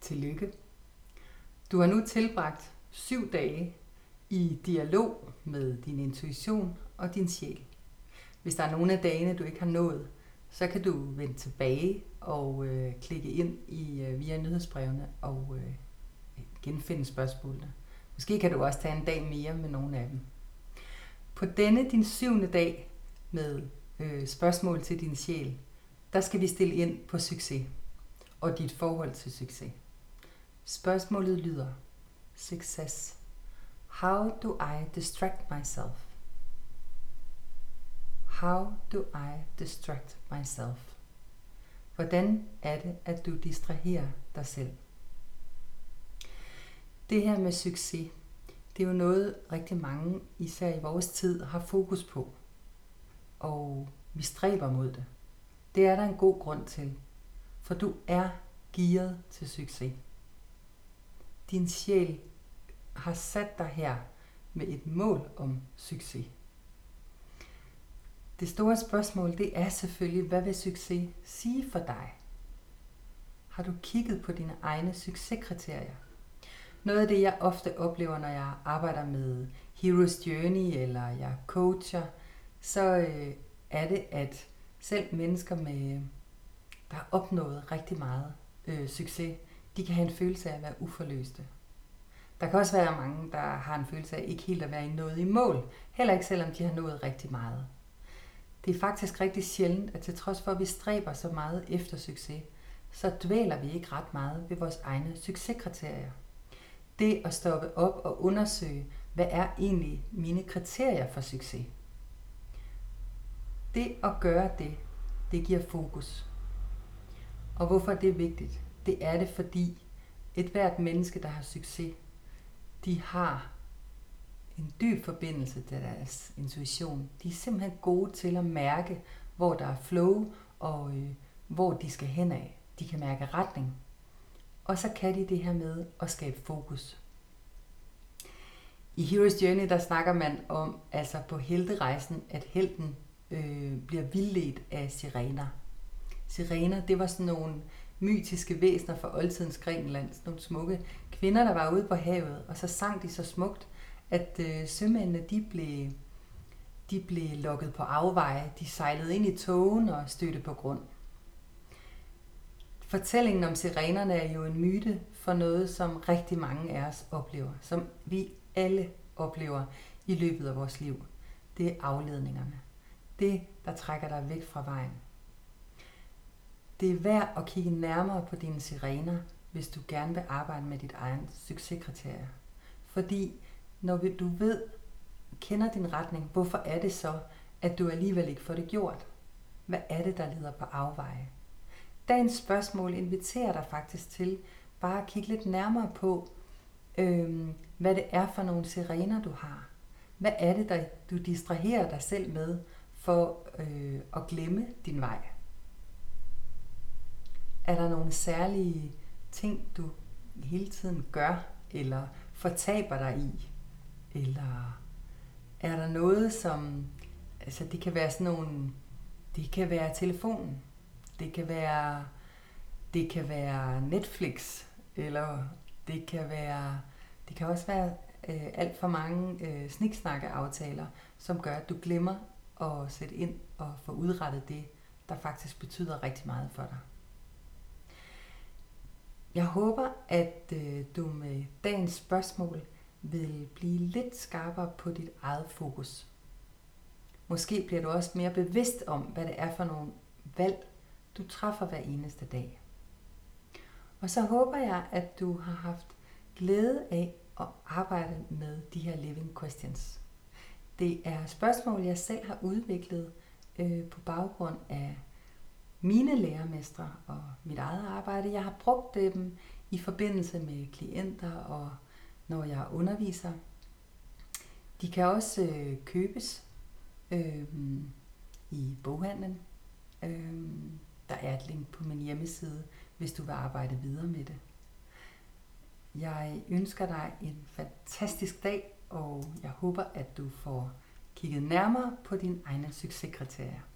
Tillykke. Du har nu tilbragt 7 dage i dialog med din intuition og din sjæl. Hvis der er nogle af dagene, du ikke har nået, så kan du vende tilbage og klikke ind via nyhedsbrevene og genfinde spørgsmålene. Måske kan du også tage en dag mere med nogle af dem. På denne din 7. dag med spørgsmål til din sjæl, der skal vi stille ind på succes og dit forhold til succes. Spørgsmålet lyder: Success. How do I distract myself? How do I distract myself? Hvordan er det, at du distraherer dig selv? Det her med succes, det er jo noget rigtig mange, især i vores tid, har fokus på. Og vi stræber mod det. Det er der en god grund til, for du er gearet til succes. Din sjæl har sat dig her med et mål om succes. Det store spørgsmål, det er selvfølgelig, hvad vil succes sige for dig? Har du kigget på dine egne succeskriterier? Noget af det, jeg ofte oplever, når jeg arbejder med Hero's Journey, eller jeg coacher, så er det, at selv mennesker, der har opnået rigtig meget succes, de kan have en følelse af at være uforløste. Der kan også være mange, der har en følelse af ikke helt at være nået i mål, heller ikke selvom de har nået rigtig meget. Det er faktisk rigtig sjældent, at til trods for, at vi stræber så meget efter succes, så dvæler vi ikke ret meget ved vores egne succeskriterier. Det at stoppe op og undersøge, hvad er egentlig mine kriterier for succes? Det at gøre det giver fokus. Og hvorfor er det vigtigt? Det er det, fordi et hvert menneske, der har succes, de har en dyb forbindelse til deres intuition. De er simpelthen gode til at mærke, hvor der er flow, og hvor de skal hen af. De kan mærke retning. Og så kan de det her med at skabe fokus. I Hero's Journey, der snakker man om, altså på helterejsen, at helten bliver vildledt af sirener. Sirener, det var sådan nogle mytiske væsener fra oldtidens Grækenland, sådan nogle smukke kvinder, der var ude på havet, og så sang de så smukt, at sømændene, de blev lokket på afveje, de sejlede ind i tågen og stødte på grund. Fortællingen om sirenerne er jo en myte for noget, som rigtig mange af os oplever, som vi alle oplever i løbet af vores liv. Det er afledningerne. Det, der trækker dig væk fra vejen. Det er værd at kigge nærmere på dine sirener, hvis du gerne vil arbejde med dit egen succeskriterier. Fordi når du kender din retning, hvorfor er det så, at du alligevel ikke får det gjort? Hvad er det, der leder på afveje? Dagens spørgsmål inviterer dig faktisk til bare at kigge lidt nærmere på, hvad det er for nogle sirener, du har. Hvad er det, der du distraherer dig selv med for at glemme din vej? Er der nogle særlige ting, du hele tiden gør, eller fortaber dig i? Eller er der noget, som, altså det kan være sådan nogle, det kan være telefonen, det kan være Netflix, eller det kan også være alt for mange sniksnakkeaftaler, som gør, at du glemmer at sætte ind og få udrettet det, der faktisk betyder rigtig meget for dig. Jeg håber, at du med dagens spørgsmål vil blive lidt skarpere på dit eget fokus. Måske bliver du også mere bevidst om, hvad det er for nogle valg, du træffer hver eneste dag. Og så håber jeg, at du har haft glæde af at arbejde med de her living questions. Det er spørgsmål, jeg selv har udviklet på baggrund af mine lærermestre og mit eget arbejde. Jeg har brugt dem i forbindelse med klienter og når jeg underviser. De kan også købes i boghandlen. Der er et link på min hjemmeside, hvis du vil arbejde videre med det. Jeg ønsker dig en fantastisk dag, og jeg håber, at du får kigget nærmere på dine egne succeskriterier.